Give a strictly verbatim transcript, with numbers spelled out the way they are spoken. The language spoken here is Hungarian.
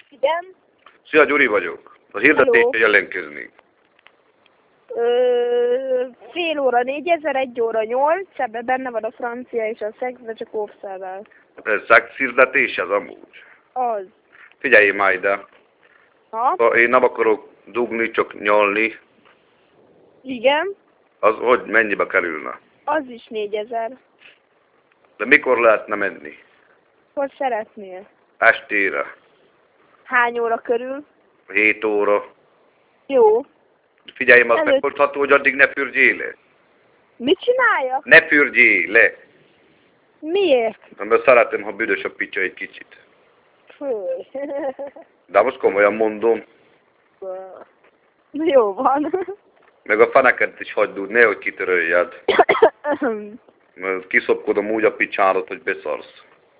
Igen. Szia, Gyuri vagyok. A hirdetésre jelentkezni. Ö, fél óra négyezer, egy óra nyolc, ebben benne van a francia és a szex, de csak óvszerrel. Ez szekszhirdetés ez amúgy. Az. Figyelj már ide. Ha? Én nem akarok dugni, csak nyalni. Igen. Az hogy mennyibe kerülne? Az is négyezer. De mikor lehetne menni? Hogy szeretnél? Estére. Hány óra körül? hét óra. Jó. Figyelj, azt Előtt- megmondható, hogy addig ne fürgyél le. Mit csinálja? Ne fürgyél le. Miért? Mert szeretem, ha büdös a picsa egy kicsit. Fő. De most komolyan mondom. Jó van. Meg a feneket is hagyd úgy, nehogy kitöröljed. Mert kiszopkodom úgy a picsárat, hogy beszarsz.